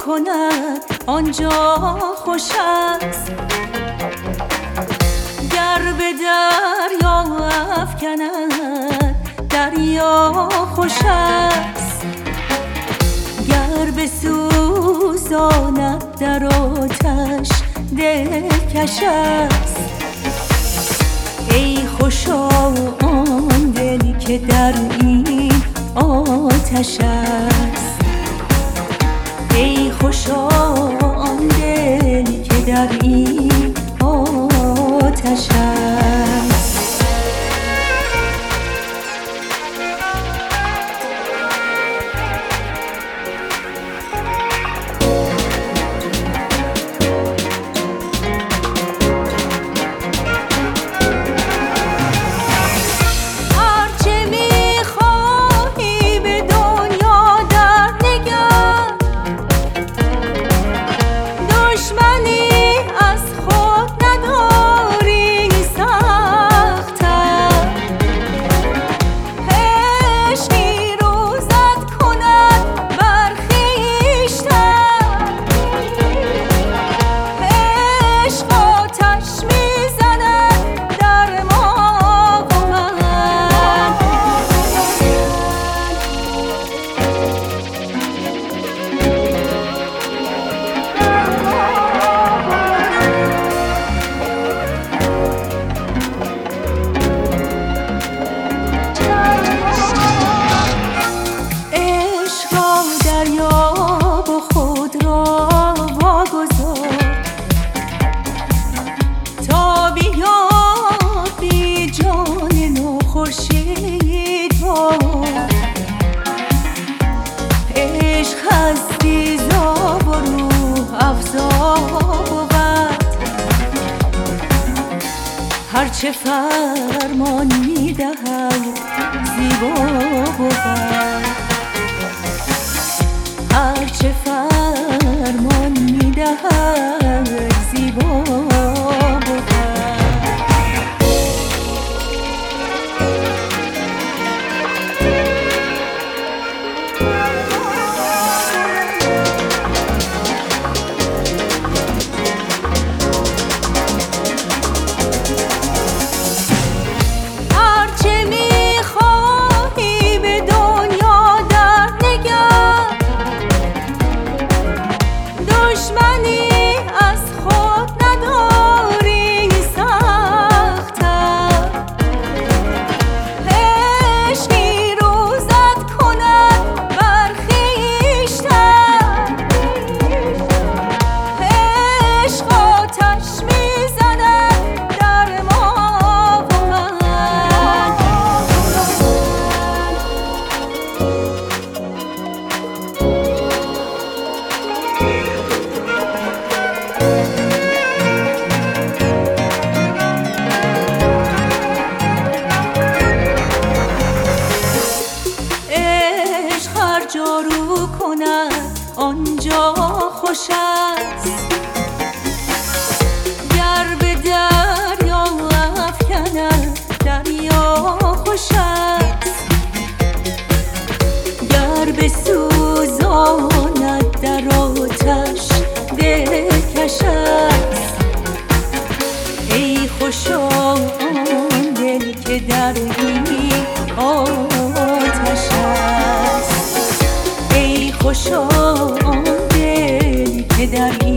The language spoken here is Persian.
کند آنجا خوش است. گر به دریا افکند دریا خوش است. گر بسوزاند در آتش دلکش است. ای خوشا آن دل که در این آتش است. ای خوشا آن دل که در این آتش است. عشق هستی زاب و روح افزا بود. هرچه فرمان میدهد زیبا بود. هرچه فرمان میدهد زیبا بود. جارو کند آنجا خوش است. گر به دریا افکند دریا خوش است. گر بسوزاند در آتش دلکش است. ای خوشا آن دل که در این آتش است. ای خوشا آن دل که در